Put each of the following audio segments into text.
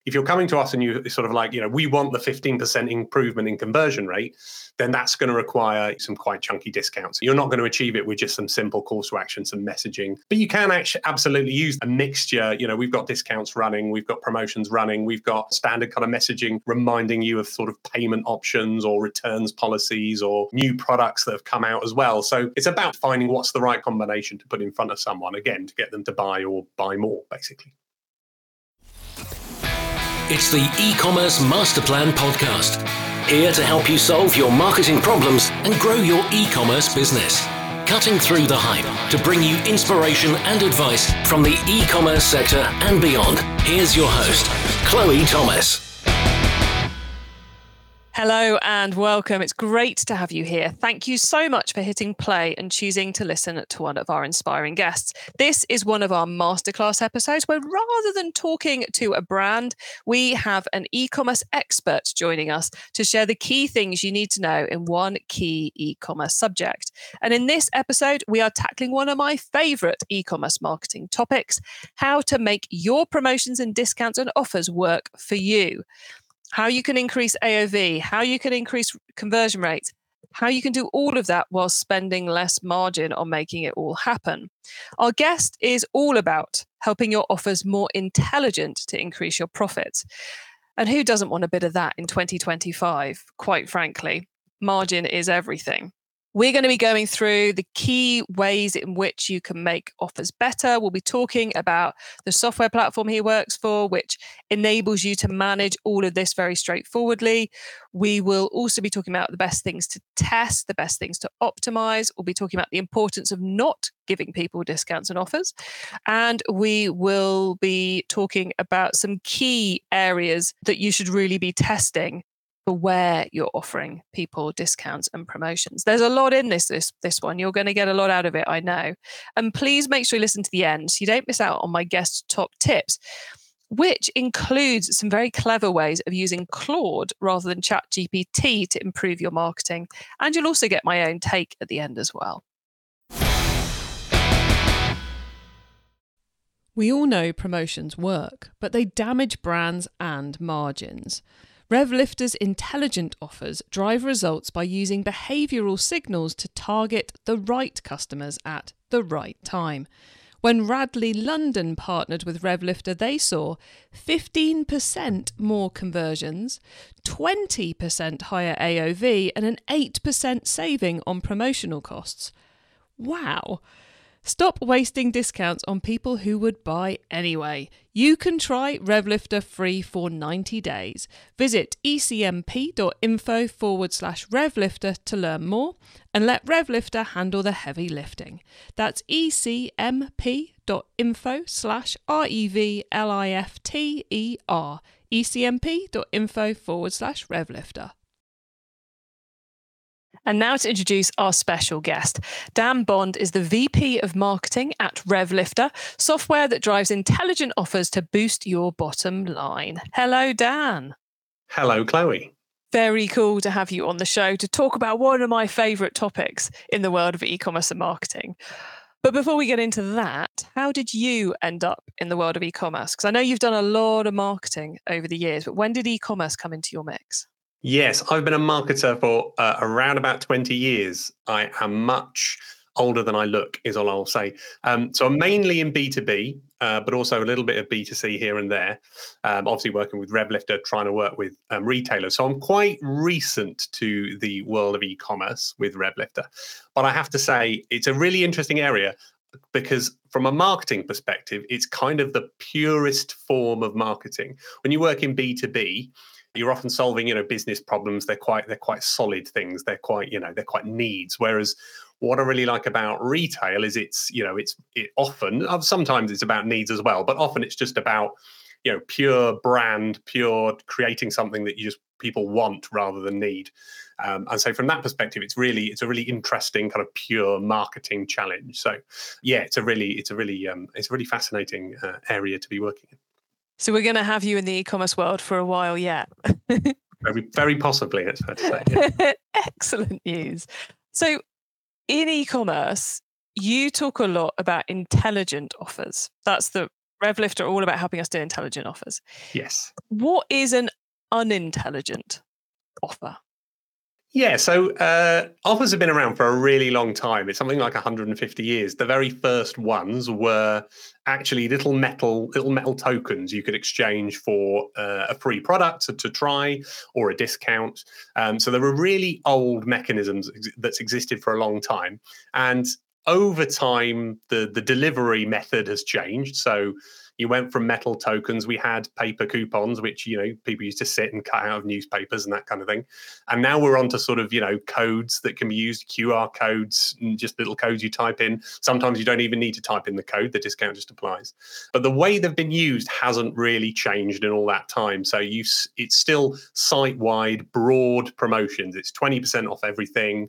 If you're coming to us and you sort of like, we want the 15% improvement in conversion rate, then that's going to require some quite chunky discounts. You're not going to achieve it with just some simple calls to action, some messaging, but you can actually absolutely use a mixture. We've got discounts running, we've got promotions running, we've got standard kind of messaging reminding you of sort of payment options or returns policies or new products that have come out as well. So it's about finding what's the right combination to put in front of someone, again, to get them to buy or buy more, basically. It's the E-commerce Master Plan podcast, here to help you solve your marketing problems and grow your e-commerce business. Cutting through the hype to bring you inspiration and advice from the e-commerce sector and beyond. Here's your host, Chloe Thomas. Hello and welcome. It's great to have you here. Thank you so much for hitting play and choosing to listen to one of our inspiring guests. This is one of our masterclass episodes where rather than talking to a brand, we have an e-commerce expert joining us to share the key things you need to know in one key e-commerce subject. And in this episode, we are tackling one of my favorite e-commerce marketing topics, how to make your promotions and discounts and offers work for you. How you can increase AOV, how you can increase conversion rates, how you can do all of that while spending less margin on making it all happen. Our guest is all about helping your offers more intelligent to increase your profits. And who doesn't want a bit of that in 2025? Quite frankly, margin is everything. We're going to be going through the key ways in which you can make offers better. We'll be talking about the software platform he works for, which enables you to manage all of this very straightforwardly. We will also be talking about the best things to test, the best things to optimize. We'll be talking about the importance of not giving people discounts and offers. And we will be talking about some key areas that you should really be testing for where you're offering people discounts and promotions. There's a lot in this one. You're going to get a lot out of it, I know. And please make sure you listen to the end so you don't miss out on my guest's top tips, which includes some very clever ways of using Claude rather than ChatGPT to improve your marketing. And you'll also get my own take at the end as well. We all know promotions work, but they damage brands and margins. RevLifter's intelligent offers drive results by using behavioural signals to target the right customers at the right time. When Radley London partnered with RevLifter, they saw 15% more conversions, 20% higher AOV, and an 8% saving on promotional costs. Wow! Stop wasting discounts on people who would buy anyway. You can try RevLifter free for 90 days. Visit ecmp.info/RevLifter to learn more and let RevLifter handle the heavy lifting. That's ecmp.info/RevLifter. ecmp.info/RevLifter. And now to introduce our special guest. Dan Bond is the VP of Marketing at RevLifter, software that drives intelligent offers to boost your bottom line. Hello, Dan. Hello, Chloe. Very cool to have you on the show to talk about one of my favourite topics in the world of e-commerce and marketing. But before we get into that, how did you end up in the world of e-commerce? Because I know you've done a lot of marketing over the years, but when did e-commerce come into your mix? Yes, I've been a marketer for around about 20 years. I am much older than I look, is all I'll say. So I'm mainly in B2B, but also a little bit of B2C here and there. Obviously working with RevLifter, trying to work with retailers. So I'm quite recent to the world of e-commerce with RevLifter. But I have to say, it's a really interesting area because from a marketing perspective, it's kind of the purest form of marketing. When you work in B2B, you're often solving, business problems. They're quite solid things. They're quite needs. Whereas what I really like about retail is it's often, sometimes it's about needs as well, but often it's just about, pure brand, pure creating something that people want rather than need. And so from that perspective, it's a really interesting kind of pure marketing challenge. So yeah, it's a really fascinating area to be working in. So we're going to have you in the e-commerce world for a while yet. Very, very possibly, it's fair to say. Yeah. Excellent news. So in e-commerce, you talk a lot about intelligent offers. That's the RevLift are all about helping us do intelligent offers. Yes. What is an unintelligent offer? Yeah, so offers have been around for a really long time. It's something like 150 years. The very first ones were actually little metal tokens you could exchange for a free product to try or a discount. So there were really old mechanisms that's existed for a long time. And over time, the delivery method has changed. So you went from metal tokens. We had paper coupons, which, people used to sit and cut out of newspapers and that kind of thing. And now we're on to sort of, codes that can be used, QR codes, and just little codes you type in. Sometimes you don't even need to type in the code. The discount just applies. But the way they've been used hasn't really changed in all that time. So it's still site-wide, broad promotions. It's 20% off everything.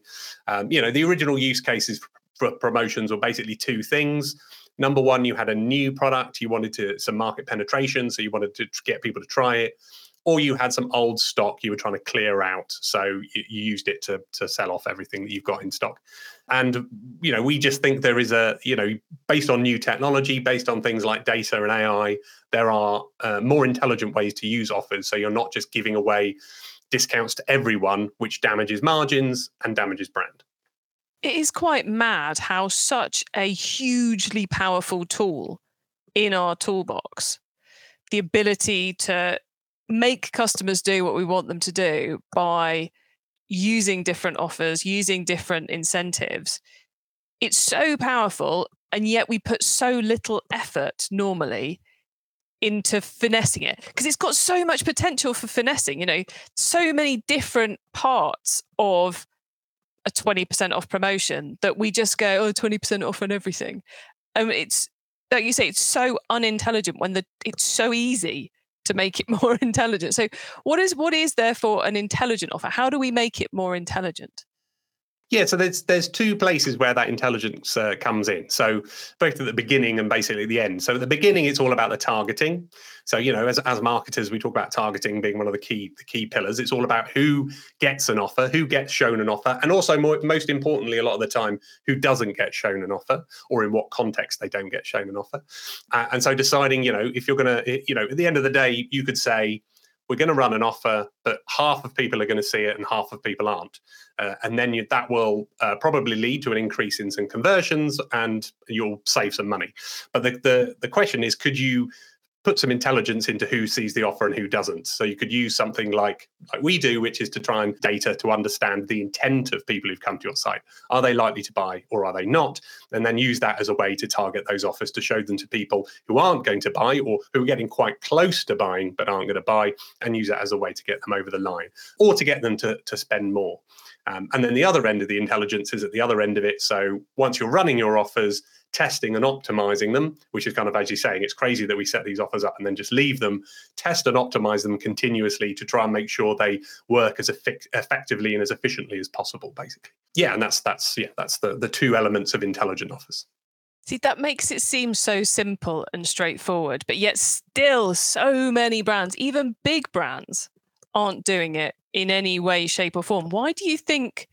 The original use cases for promotions were basically two things. Number one, you had a new product, you wanted some market penetration, so you wanted to get people to try it, or you had some old stock you were trying to clear out, so you used it to sell off everything that you've got in stock. And, we just think there is based on new technology, based on things like data and AI, there are more intelligent ways to use offers, so you're not just giving away discounts to everyone, which damages margins and damages brand. It is quite mad how such a hugely powerful tool in our toolbox, the ability to make customers do what we want them to do by using different offers, using different incentives. It's so powerful, and yet we put so little effort normally into finessing it because it's got so much potential for finessing, so many different parts of a 20% off promotion that we just go, 20% off on everything. It's like you say, it's so unintelligent when it's so easy to make it more intelligent. So what is therefore an intelligent offer? How do we make it more intelligent? Yeah, so there's two places where that intelligence comes in. So both at the beginning and basically at the end. So at the beginning, it's all about the targeting. So, as marketers, we talk about targeting being one of the key pillars. It's all about who gets an offer, who gets shown an offer, and also most importantly, a lot of the time, who doesn't get shown an offer or in what context they don't get shown an offer. And so deciding, if you're going to, at the end of the day, you could say, we're going to run an offer, but half of people are going to see it and half of people aren't. And then that will probably lead to an increase in some conversions and you'll save some money. But the question is, could you put some intelligence into who sees the offer and who doesn't? So you could use something like we do, which is to try and data to understand the intent of people who've come to your site. Are they likely to buy or are they not? And then use that as a way to target those offers to show them to people who aren't going to buy or who are getting quite close to buying but aren't going to buy, and use that as a way to get them over the line or to get them to spend more. And then the other end of the intelligence is at the other end of it. So once you're running your offers, testing and optimizing them, which is kind of, as you're saying, it's crazy that we set these offers up and then just leave them, test and optimize them continuously to try and make sure they work as effectively and as efficiently as possible, basically. Yeah, and that's the two elements of intelligent offers. See, that makes it seem so simple and straightforward, but yet still so many brands, even big brands, aren't doing it in any way, shape or form. Why do you think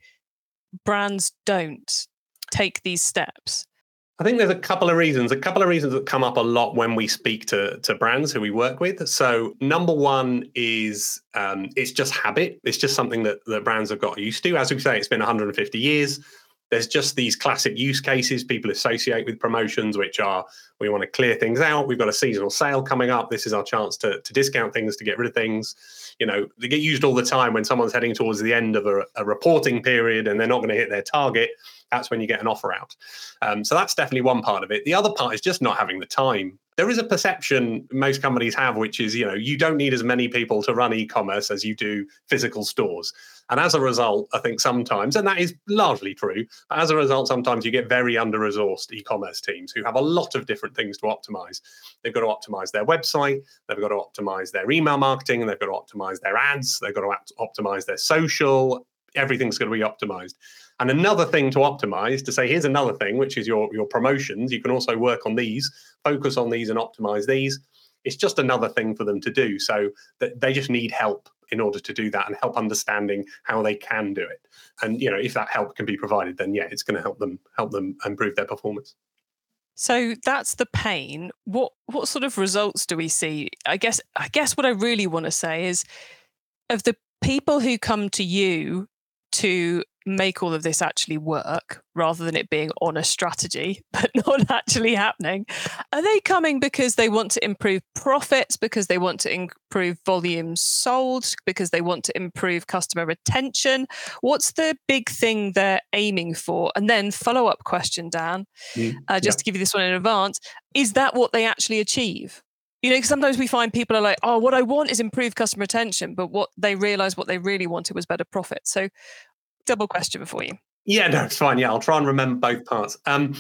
brands don't take these steps? I think there's a couple of reasons that come up a lot when we speak to brands who we work with. So number one is it's just habit. It's just something that brands have got used to. As we say, it's been 150 years. There's just these classic use cases people associate with promotions, which are, we want to clear things out. We've got a seasonal sale coming up. This is our chance to discount things, to get rid of things. They get used all the time when someone's heading towards the end of a reporting period and they're not going to hit their target. That's when you get an offer out. So that's definitely one part of it. The other part is just not having the time. There is a perception most companies have, which is, you don't need as many people to run e-commerce as you do physical stores. And as a result, I think sometimes, and that is largely true, but as a result, sometimes you get very under-resourced e-commerce teams who have a lot of different things to optimize. They've got to optimize their website, they've got to optimize their email marketing, they've got to optimize their ads, they've got to optimize their social, everything's going to be optimized. And another thing to optimize, to say, here's another thing, which is your promotions. You can also work on these, focus on these and optimize these. It's just another thing for them to do. So that they just need help in order to do that and help understanding how they can do it. And, if that help can be provided, then yeah, it's going to help them improve their performance. So that's the pain. What sort of results do we see? I guess what I really want to say is, of the people who come to you to make all of this actually work, rather than it being on a strategy but not actually happening, are they coming because they want to improve profits, because they want to improve volumes sold, because they want to improve customer retention? What's the big thing they're aiming for? And then follow-up question, Dan, just to give you this one in advance, is that what they actually achieve? You know, 'cause sometimes we find people are like, oh, what I want is improved customer retention, but what they realize what they really wanted was better profit. So double question for you. Yeah, no, it's fine. Yeah, I'll try and remember both parts.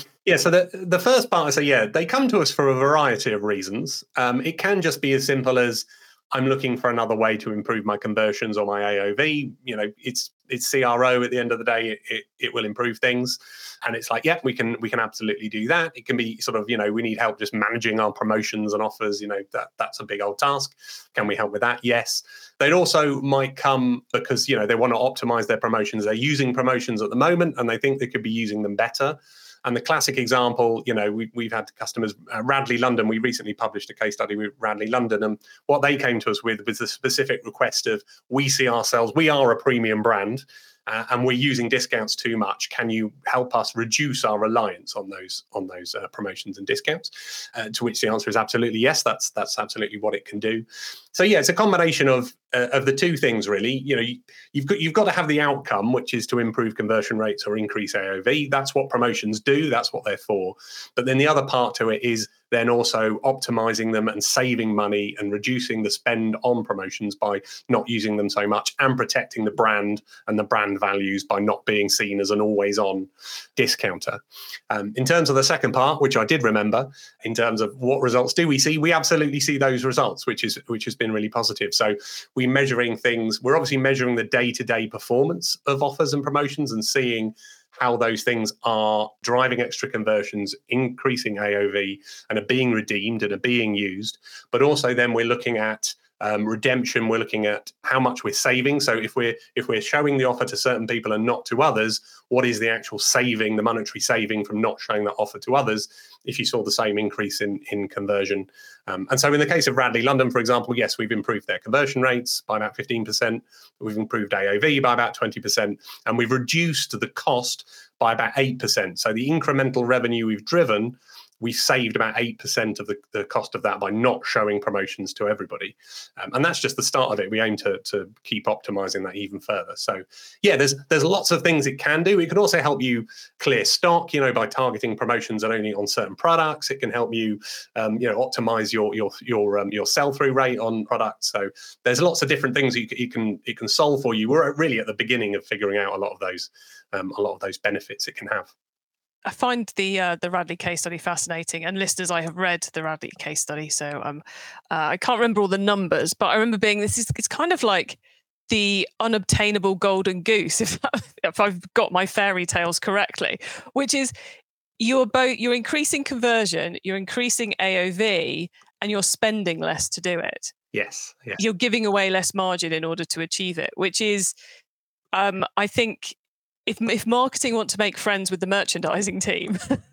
So the first part is, they come to us for a variety of reasons. It can just be as simple as, I'm looking for another way to improve my conversions or my AOV. You know, it's CRO at the end of the day. It will improve things, and it's like, yeah, we can absolutely do that. It can be sort of, we need help just managing our promotions and offers. That's a big old task. Can we help with that? Yes. They'd also might come because they want to optimize their promotions. They're using promotions at the moment, and they think they could be using them better. And the classic example, we've had customers, Radley London. We recently published a case study with Radley London, and what they came to us with was the specific request of, we are a premium brand, and we're using discounts too much. Can you help us reduce our reliance on those promotions and discounts? To which the answer is absolutely yes. That's absolutely what it can do. So yeah, it's a combination of the two things really. You've got to have the outcome, which is to improve conversion rates or increase AOV. That's what promotions do. That's what they're for. But then the other part to it is then also optimizing them and saving money and reducing the spend on promotions by not using them so much, and protecting the brand and the brand values by not being seen as an always-on discounter. In terms of the second part, which I did remember, in terms of what results do we see, we absolutely see those results, which has been really positive. So we're measuring things. We're obviously measuring the day-to-day performance of offers and promotions and seeing how those things are driving extra conversions, increasing AOV, and are being redeemed and are being used. But also then we're looking at redemption. We're looking at how much we're saving. So if we're showing the offer to certain people and not to others, what is the actual saving, the monetary saving from not showing that offer to others, if you saw the same increase in conversion. And so in the case of Radley London, for example, yes, we've improved their conversion rates by about 15%. We've improved AOV by about 20%, and we've reduced the cost by about 8%. So the incremental revenue we've driven, we saved about 8% of the cost of that by not showing promotions to everybody. And that's just the start of it. We aim to keep optimizing that even further. So yeah, there's lots of things it can do. It can also help you clear stock, by targeting promotions and only on certain products. It can help you, optimize your sell-through rate on products. So there's lots of different things it can solve for you. We're really at the beginning of figuring out a lot of those benefits it can have. I find the Radley case study fascinating, and listeners, I have read the Radley case study, so I can't remember all the numbers, but I remember it's kind of like the unobtainable golden goose, if I've got my fairy tales correctly, which is you're increasing conversion, you're increasing AOV, and you're spending less to do it. Yes. You're giving away less margin in order to achieve it, which is, I think, if marketing want to make friends with the merchandising team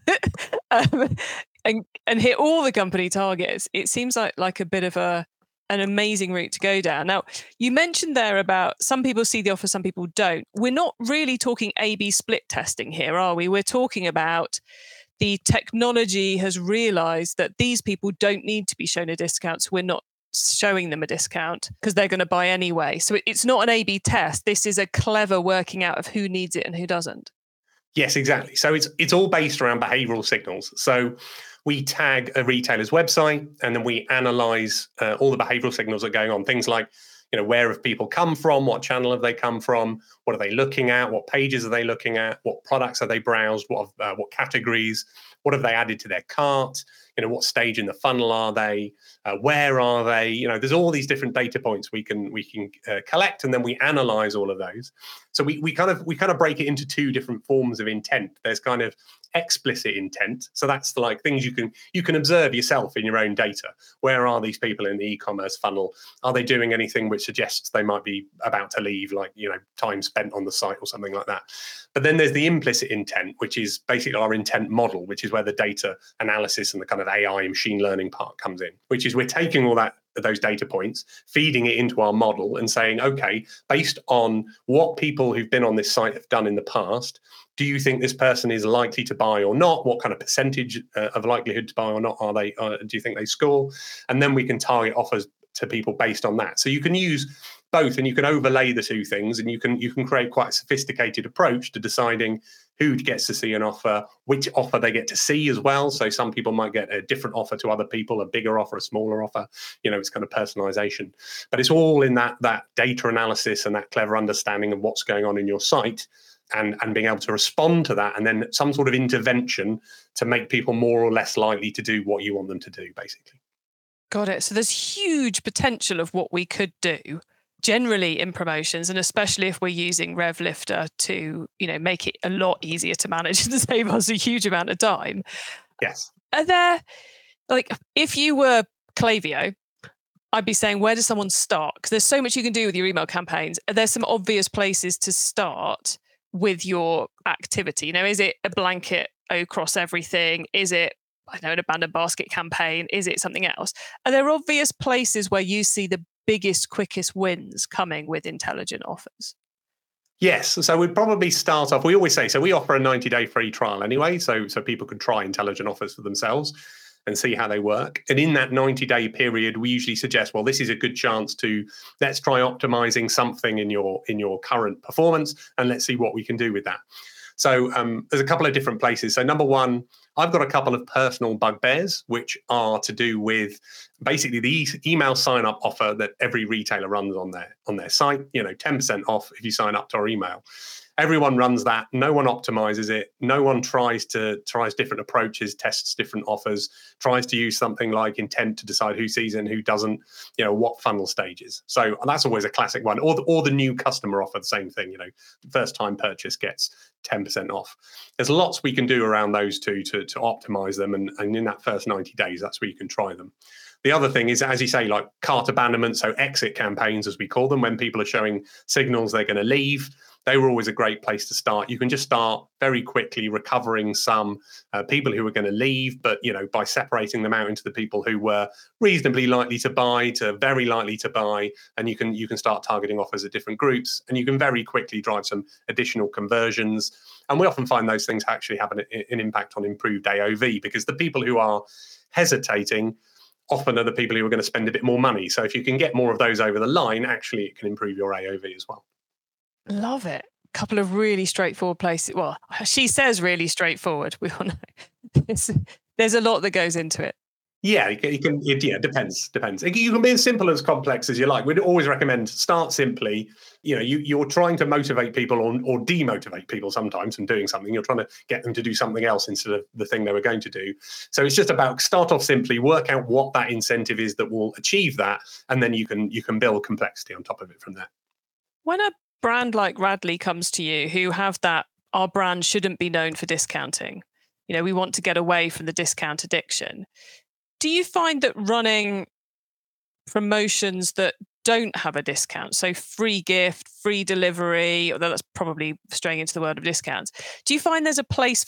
and hit all the company targets, it seems like a bit of an amazing route to go down. Now, you mentioned there about some people see the offer, some people don't. We're not really talking A/B split testing here, are we? We're talking about the technology has realized that these people don't need to be shown a discount, so we're not showing them a discount because they're going to buy anyway. So it's not an A/B test. This is a clever working out of who needs it and who doesn't. Yes, exactly. So it's all based around behavioral signals. So we tag a retailer's website, and then we analyze all the behavioral signals that are going on. Things like, where have people come from? What channel have they come from? What are they looking at? What pages are they looking at? What products are they browsed? What categories? What have they added to their cart? What stage in the funnel are they? Where are they? There's all these different data points we can collect, and then we analyze all of those. So we kind of break it into two different forms of intent. There's kind of explicit intent. So that's like things you can observe yourself in your own data. Where are these people in the e-commerce funnel? Are they doing anything which suggests they might be about to leave, like, time spent on the site or something like that? But then there's the implicit intent, which is basically our intent model, which is where the data analysis and the kind of AI and machine learning part comes in, which is we're taking all those data points, feeding it into our model and saying, okay, based on what people who've been on this site have done in the past, do you think this person is likely to buy or not? What kind of percentage of likelihood to buy or not do you think they score? And then we can target offers to people based on that. So you can use both, and you can overlay the two things, and you can create quite a sophisticated approach to deciding who gets to see an offer, which offer they get to see as well. So some people might get a different offer to other people, a bigger offer, a smaller offer. It's kind of personalization. But it's all in that data analysis and that clever understanding of what's going on in your site, and being able to respond to that, and then some sort of intervention to make people more or less likely to do what you want them to do, basically. Got it. So there's huge potential of what we could do generally in promotions, and especially if we're using RevLifter to, make it a lot easier to manage and save us a huge amount of time. Yes. Are there, if you were Klaviyo, I'd be saying, where does someone start? Because there's so much you can do with your email campaigns. Are there some obvious places to start with your activity? Is it a blanket across everything? Is it, an abandoned basket campaign? Is it something else? Are there obvious places where you see the biggest, quickest wins coming with intelligent offers? Yes. So we'd probably start off, we always say, so we offer a 90-day free trial anyway, so people can try intelligent offers for themselves and see how they work. And in that 90-day period, we usually suggest, well, this is a good chance to, let's try optimizing something in your current performance, and let's see what we can do with that. So there's a couple of different places. So number one, I've got a couple of personal bugbears, which are to do with basically the email sign-up offer that every retailer runs on their site. 10% off if you sign up to our email. Everyone runs that. No one optimizes it. No one tries different approaches, tests different offers, tries to use something like intent to decide who sees it and who doesn't, what funnel stages. So that's always a classic one. Or the new customer offer, the same thing, first time purchase gets 10% off. There's lots we can do around those two to optimize them. And in that first 90 days, that's where you can try them. The other thing is, as you say, like cart abandonment, so exit campaigns, as we call them, when people are showing signals they're going to leave. They were always a great place to start. You can just start very quickly recovering some people who were going to leave, but by separating them out into the people who were reasonably likely to buy to very likely to buy, and you can start targeting offers at different groups, and you can very quickly drive some additional conversions. And we often find those things actually have an impact on improved AOV, because the people who are hesitating often are the people who are going to spend a bit more money. So if you can get more of those over the line, actually it can improve your AOV as well. Love it. A couple of really straightforward places. Well, she says really straightforward. We all know there's a lot that goes into it. Yeah, it depends. You can be as simple as complex as you like. We'd always recommend start simply. You're trying to motivate people or demotivate people sometimes from doing something. You're trying to get them to do something else instead of the thing they were going to do. So it's just about start off simply, work out what that incentive is that will achieve that, and then you can build complexity on top of it from there. When a brand like Radley comes to you, who have that, our brand shouldn't be known for discounting, we want to get away from the discount addiction. Do you find that running promotions that don't have a discount, so free gift, free delivery, although that's probably straying into the world of discounts, do you find there's a place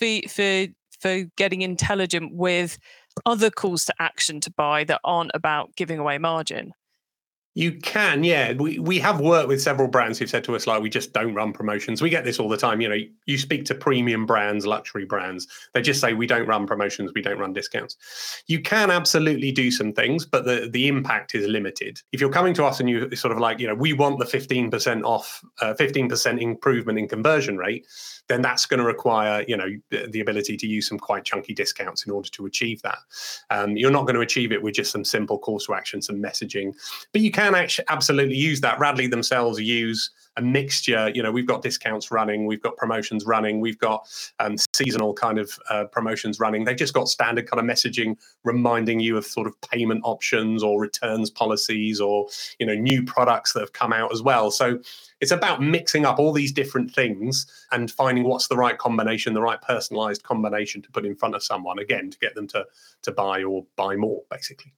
for getting intelligent with other calls to action to buy that aren't about giving away margin? You can, yeah. We have worked with several brands who've said to us, like, we just don't run promotions. We get this all the time. You speak to premium brands, luxury brands. They just say, we don't run promotions, we don't run discounts. You can absolutely do some things, but the impact is limited. If you're coming to us and you sort of like, we want the 15% off, 15% improvement in conversion rate, then that's going to require, the ability to use some quite chunky discounts in order to achieve that. You're not going to achieve it with just some simple calls to action, some messaging, but you can can actually absolutely use that. Radley themselves use a mixture. We've got discounts running, we've got promotions running, we've got seasonal kind of promotions running. They've just got standard kind of messaging reminding you of sort of payment options or returns policies or new products that have come out as well. So it's about mixing up all these different things and finding what's the right combination, the right personalized combination to put in front of someone, again, to get them to buy or buy more, basically.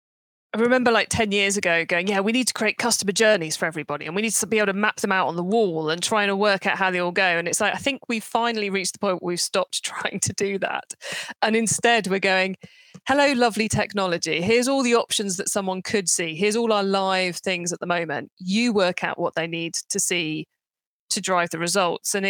I remember like 10 years ago going, we need to create customer journeys for everybody and we need to be able to map them out on the wall and trying to work out how they all go. And it's like, I think we've finally reached the point where we've stopped trying to do that. And instead we're going, hello, lovely technology. Here's all the options that someone could see. Here's all our live things at the moment. You work out what they need to see to drive the results. And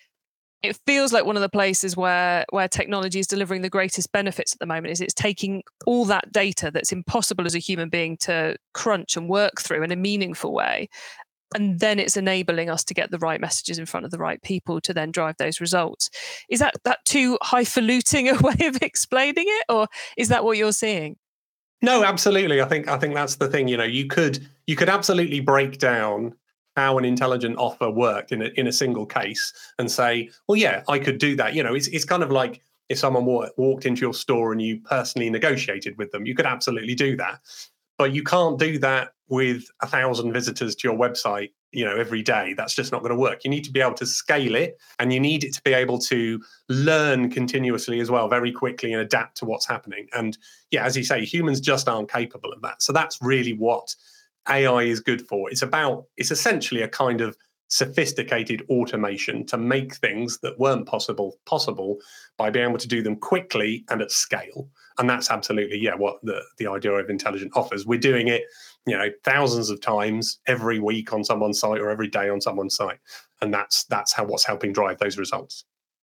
it feels like one of the places where technology is delivering the greatest benefits at the moment is it's taking all that data that's impossible as a human being to crunch and work through in a meaningful way. And then it's enabling us to get the right messages in front of the right people to then drive those results. Is that too highfalutin a way of explaining it? Or is that what you're seeing? No, absolutely. I think that's the thing. You could absolutely break down how an intelligent offer worked in a single case and say, well, yeah, I could do that. It's kind of like if someone walked into your store and you personally negotiated with them, you could absolutely do that. But you can't do that with 1,000 visitors to your website, every day. That's just not going to work. You need to be able to scale it, and you need it to be able to learn continuously as well, very quickly, and adapt to what's happening. And yeah, as you say, humans just aren't capable of that. So that's really what AI is good for. It's essentially a kind of sophisticated automation to make things that weren't possible by being able to do them quickly and at scale. And that's absolutely, what the idea of intelligent offers. We're doing it, thousands of times every week on someone's site or every day on someone's site. And that's what's helping drive those results.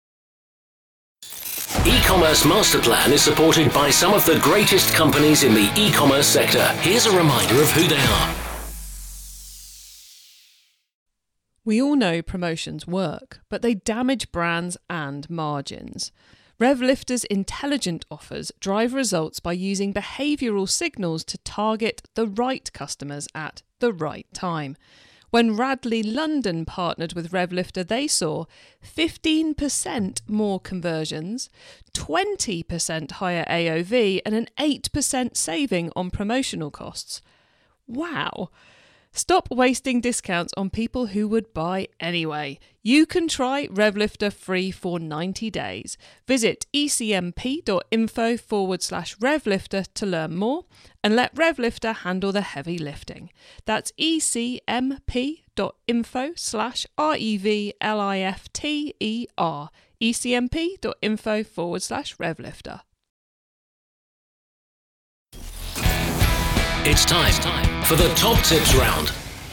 E-commerce Master Plan is supported by some of the greatest companies in the e-commerce sector. Here's a reminder of who they are. We all know promotions work, but they damage brands and margins. RevLifter's intelligent offers drive results by using behavioural signals to target the right customers at the right time. When Radley London partnered with RevLifter, they saw 15% more conversions, 20% higher AOV, and an 8% saving on promotional costs. Wow! Stop wasting discounts on people who would buy anyway. You can try RevLifter free for 90 days. Visit ecmp.info/RevLifter to learn more and let RevLifter handle the heavy lifting. That's ecmp.info/RevLifter. ecmp.info/RevLifter. It's time for the top tips round.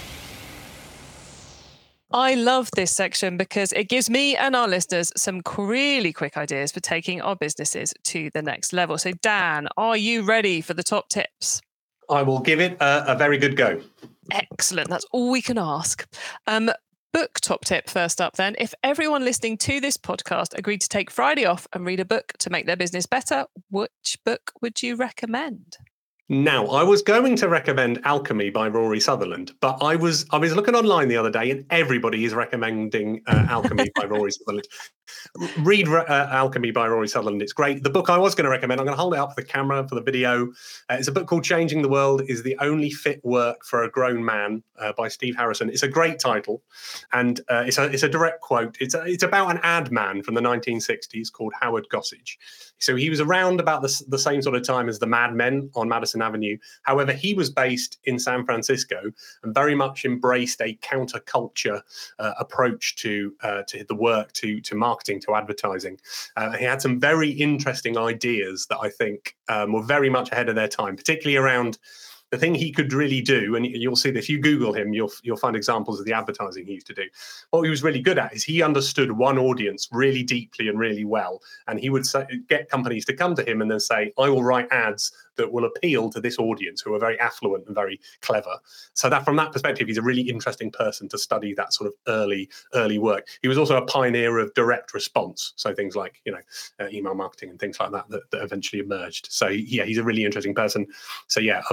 I love this section because it gives me and our listeners some really quick ideas for taking our businesses to the next level. So Dan, are you ready for the top tips? I will give it a very good go. Excellent. That's all we can ask. Book top tip first up then. If everyone listening to this podcast agreed to take Friday off and read a book to make their business better, which book would you recommend? Now, I was going to recommend Alchemy by Rory Sutherland, but I was looking online the other day and everybody is recommending Alchemy by Rory Sutherland. Read Alchemy by Rory Sutherland. It's great. The book I was going to recommend, I'm going to hold it up for the camera, for the video. It's a book called Changing the World is the Only Fit Work for a Grown Man by Steve Harrison. It's a great title. And it's a direct quote. It's about an ad man from the 1960s called Howard Gossage. So he was around about the same sort of time as the Mad Men on Madison Avenue. However, he was based in San Francisco and very much embraced a counterculture approach to the work, to marketing, to advertising. He had some very interesting ideas that I think were very much ahead of their time, particularly around the thing he could really do, and you'll see that if you Google him, you'll find examples of the advertising he used to do. What he was really good at is he understood one audience really deeply and really well, and he would get companies to come to him and then say, I will write ads that will appeal to this audience who are very affluent and very clever. So that from that perspective, he's a really interesting person to study that sort of early work. He was also a pioneer of direct response. So things like, email marketing and things like that eventually emerged. So yeah, he's a really interesting person. So yeah, a book well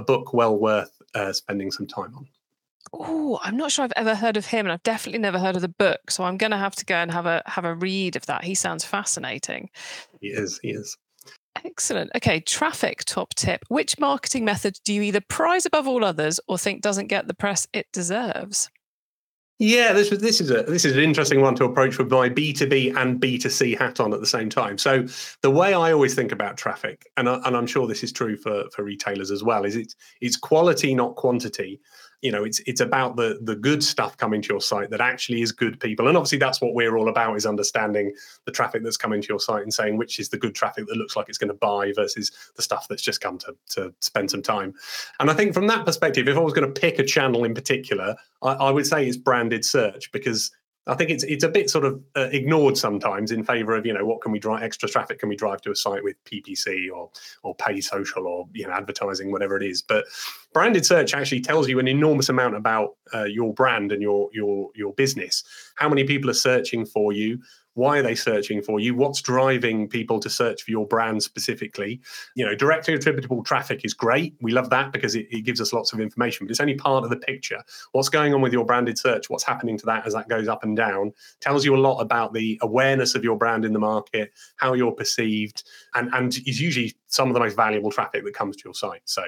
well worth spending some time on. Oh, I'm not sure I've ever heard of him, and I've definitely never heard of the book. So I'm going to have to go and have a read of that. He sounds fascinating. He is. Excellent. Okay, traffic top tip. Which marketing method do you either prize above all others or think doesn't get the press it deserves? Yeah, this is an interesting one to approach with my B2B and B2C hat on at the same time. So the way I always think about traffic, and I'm sure this is true for retailers as well, is it's quality, not quantity. It's about the good stuff coming to your site that actually is good people. And obviously that's what we're all about, is understanding the traffic that's coming to your site and saying which is the good traffic that looks like it's going to buy versus the stuff that's just come to spend some time. And I think from that perspective, if I was going to pick a channel in particular, I would say it's branded search, because I think it's a bit sort of ignored sometimes in favor of, what can we drive, extra traffic can we drive to a site with PPC or paid social or, advertising, whatever it is. But branded search actually tells you an enormous amount about your brand and your business. How many people are searching for you? Why are they searching for you? What's driving people to search for your brand specifically? Directly attributable traffic is great. We love that because it gives us lots of information, but it's only part of the picture. What's going on with your branded search, what's happening to that as that goes up and down, tells you a lot about the awareness of your brand in the market, how you're perceived, and is usually some of the most valuable traffic that comes to your site. So,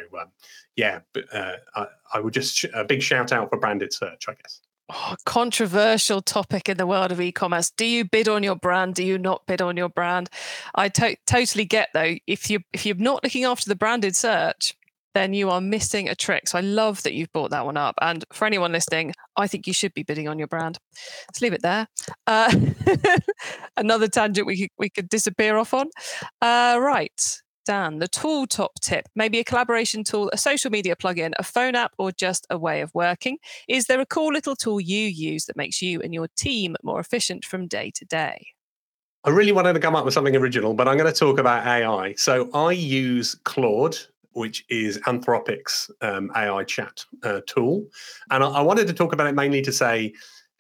I would just a big shout out for branded search, I guess. Oh, controversial topic in the world of e-commerce. Do you bid on your brand? Do you not bid on your brand? I totally get, though, if you're not looking after the branded search, then you are missing a trick. So I love that you've brought that one up. And for anyone listening, I think you should be bidding on your brand. Let's leave it there. Another tangent we could disappear off on. Right. Dan, the tool top tip, maybe a collaboration tool, a social media plugin, a phone app, or just a way of working. Is there a cool little tool you use that makes you and your team more efficient from day to day? I really wanted to come up with something original, but I'm going to talk about AI. So I use Claude, which is Anthropic's AI chat tool. And I wanted to talk about it mainly to say,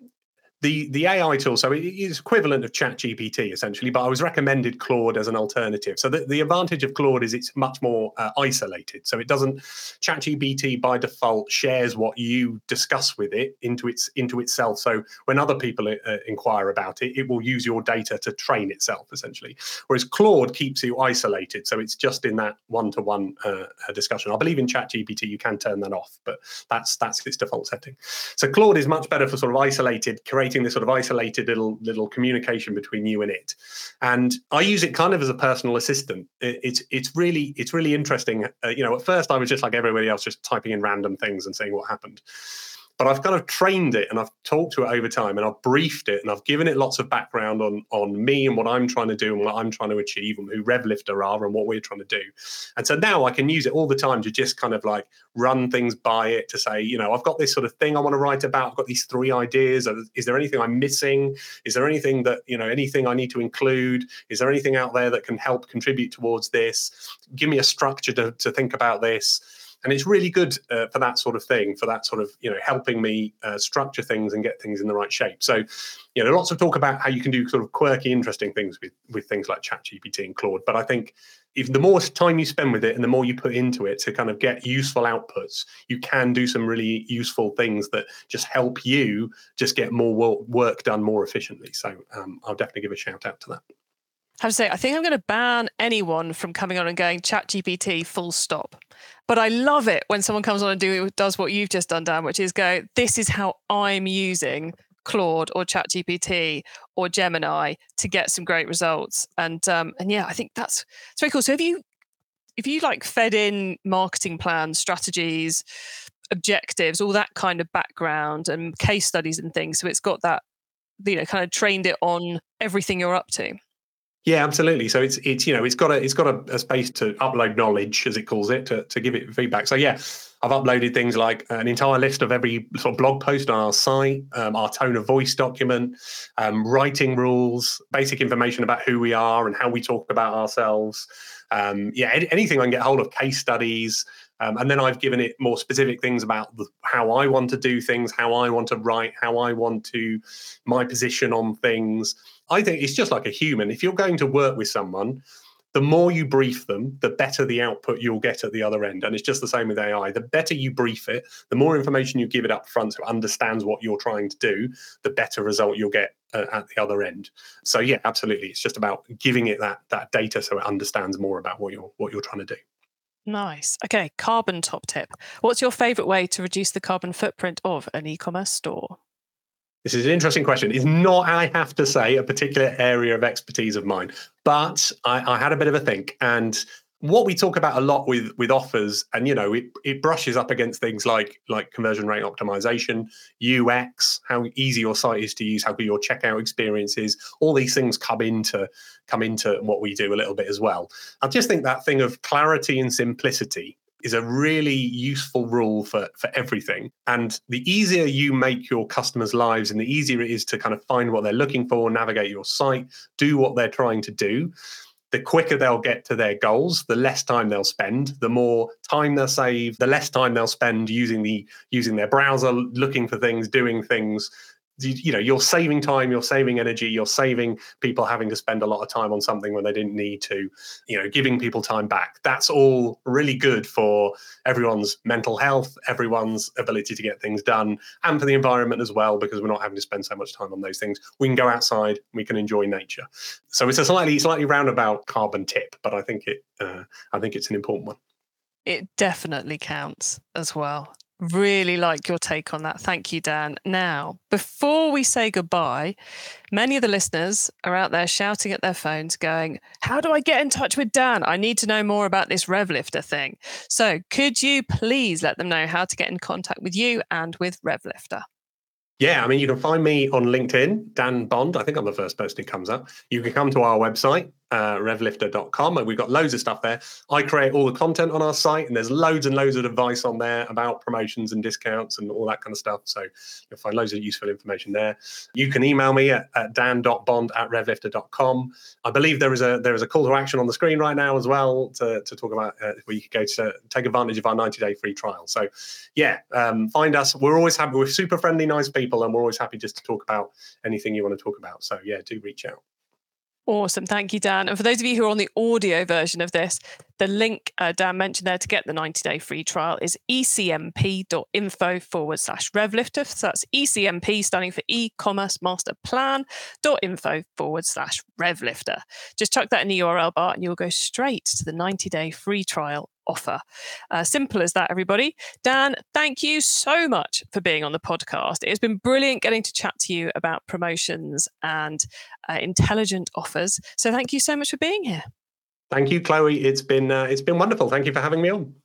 the AI tool, so it is equivalent of ChatGPT essentially, but I was recommended Claude as an alternative. So the advantage of Claude is it's much more isolated. So it doesn't, ChatGPT by default shares what you discuss with it into itself. So when other people inquire about it, it will use your data to train itself essentially. Whereas Claude keeps you isolated. So it's just in that one-to-one discussion. I believe in ChatGPT you can turn that off, but that's its default setting. So Claude is much better for sort of isolated, creating this sort of isolated little communication between you and it. And I use it kind of as a personal assistant. It's really interesting. At first I was just like everybody else, just typing in random things and seeing what happened. But I've kind of trained it and I've talked to it over time and I've briefed it and I've given it lots of background on me and what I'm trying to do and what I'm trying to achieve and who RevLifter are and what we're trying to do. And so now I can use it all the time to just kind of like run things by it to say, I've got this sort of thing I want to write about. I've got these 3 ideas. Is there anything I'm missing? Is there anything that, anything I need to include? Is there anything out there that can help contribute towards this? Give me a structure to think about this. And it's really good for that sort of thing, for that sort of, helping me structure things and get things in the right shape. So, lots of talk about how you can do sort of quirky, interesting things with things like ChatGPT and Claude. But I think even the more time you spend with it and the more you put into it to kind of get useful outputs, you can do some really useful things that just help you just get more work done more efficiently. So I'll definitely give a shout out to that. I have to say, I think I'm going to ban anyone from coming on and going ChatGPT full stop. But I love it when someone comes on and does what you've just done, Dan, which is go, this is how I'm using Claude or ChatGPT or Gemini to get some great results. And yeah, I think it's very cool. So if you like fed in marketing plans, strategies, objectives, all that kind of background and case studies and things, so it's got that, kind of trained it on everything you're up to. Yeah, absolutely. So it's got a space to upload knowledge, as it calls it, to give it feedback. So yeah, I've uploaded things like an entire list of every sort of blog post on our site, our tone of voice document, writing rules, basic information about who we are and how we talk about ourselves. Anything I can get hold of, case studies. And then I've given it more specific things about how I want to do things, how I want to write, my position on things. I think it's just like a human. If you're going to work with someone, the more you brief them, the better the output you'll get at the other end. And it's just the same with AI. The better you brief it, the more information you give it up front so it understands what you're trying to do, the better result you'll get at the other end. So yeah, absolutely. It's just about giving it that data so it understands more about what you're trying to do. Nice. Okay, carbon top tip. What's your favorite way to reduce the carbon footprint of an e-commerce store? This is an interesting question. It's not, I have to say, a particular area of expertise of mine, but I had a bit of a think. And what we talk about a lot with offers, and it brushes up against things like conversion rate optimization, UX, how easy your site is to use, how good your checkout experience is. All these things come into what we do a little bit as well. I just think that thing of clarity and simplicity is a really useful rule for everything. And the easier you make your customers' lives and the easier it is to kind of find what they're looking for, navigate your site, do what they're trying to do, the quicker they'll get to their goals, the less time they'll spend, the more time they'll save, the less time they'll spend using their browser, looking for things, doing things. You're saving time, you're saving energy, you're saving people having to spend a lot of time on something when they didn't need to, giving people time back. That's all really good for everyone's mental health, everyone's ability to get things done, and for the environment as well, because we're not having to spend so much time on those things. We can go outside, we can enjoy nature. So it's a slightly roundabout carbon tip, but I think it's an important one. It definitely counts as well. Really like your take on that. Thank you, Dan. Now, before we say goodbye, many of the listeners are out there shouting at their phones going, how do I get in touch with Dan? I need to know more about this RevLifter thing. So could you please let them know how to get in contact with you and with RevLifter? Yeah, I mean, you can find me on LinkedIn, Dan Bond. I think I'm the first person who comes up. You can come to our website, revlifter.com, and we've got loads of stuff there. I create all the content on our site, and there's loads and loads of advice on there about promotions and discounts and all that kind of stuff. So you'll find loads of useful information there. You can email me at dan.bond@revlifter.com. I believe there is a call to action on the screen right now as well to talk about where you can go to take advantage of our 90-day free trial. So yeah, find us. We're always happy. We're super friendly, nice people, and we're always happy just to talk about anything you want to talk about. So yeah, do reach out. Awesome. Thank you, Dan. And for those of you who are on the audio version of this, the link Dan mentioned there to get the 90-day free trial is ecmp.info/RevLifter. So that's ECMP standing for e-commerce master plan.info/RevLifter. Just chuck that in the URL bar and you'll go straight to the 90-day free trial offer. Simple as that, everybody. Dan, thank you so much for being on the podcast. It's been brilliant getting to chat to you about promotions and intelligent offers. So thank you so much for being here. Thank you, Chloe. It's been wonderful. Thank you for having me on.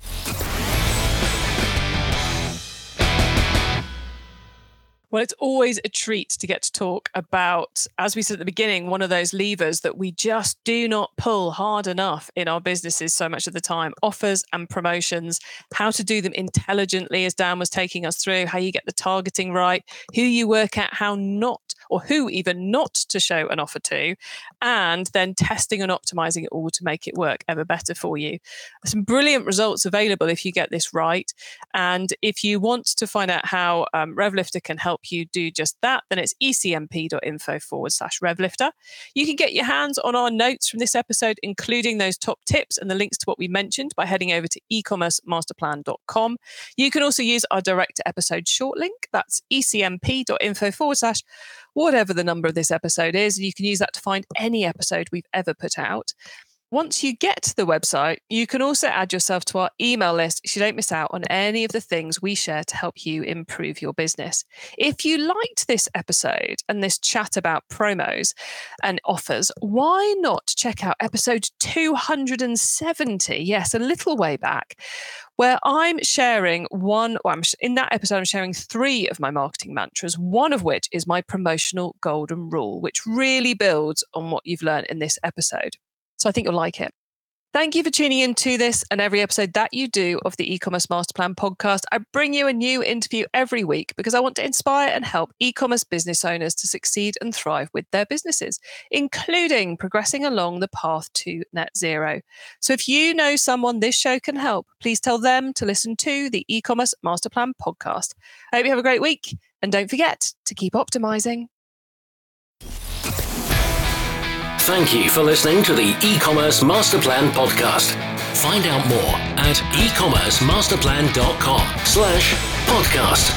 Well, it's always a treat to get to talk about, as we said at the beginning, one of those levers that we just do not pull hard enough in our businesses so much of the time, offers and promotions, how to do them intelligently, as Dan was taking us through, how you get the targeting right, who you work at, how not, or who even not to show an offer to, and then testing and optimizing it all to make it work ever better for you. There's some brilliant results available if you get this right. And if you want to find out how RevLifter can help you do just that, then it's ecmp.info/RevLifter. You can get your hands on our notes from this episode, including those top tips and the links to what we mentioned, by heading over to ecommercemasterplan.com. You can also use our direct to episode short link. That's ecmp.info/ whatever the number of this episode is. You can use that to find any episode we've ever put out. Once you get to the website, you can also add yourself to our email list so you don't miss out on any of the things we share to help you improve your business. If you liked this episode and this chat about promos and offers, why not check out episode 270? Yes, a little way back, where I'm sharing in that episode, I'm sharing 3 of my marketing mantras, one of which is my promotional golden rule, which really builds on what you've learned in this episode. So I think you'll like it. Thank you for tuning in to this and every episode that you do of the E-commerce Master Plan podcast. I bring you a new interview every week because I want to inspire and help e-commerce business owners to succeed and thrive with their businesses, including progressing along the path to net zero. So if you know someone this show can help, please tell them to listen to the E-commerce Master Plan podcast. I hope you have a great week, and don't forget to keep optimizing. Thank you for listening to the e-commerce master plan podcast. Find out more at ecommercemasterplan.com/podcast.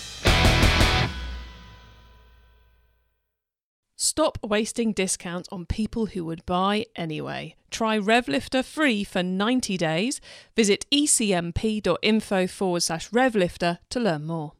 Stop wasting discounts on people who would buy anyway. Try RevLifter free for 90 days. Visit ecmp.info/RevLifter to learn more.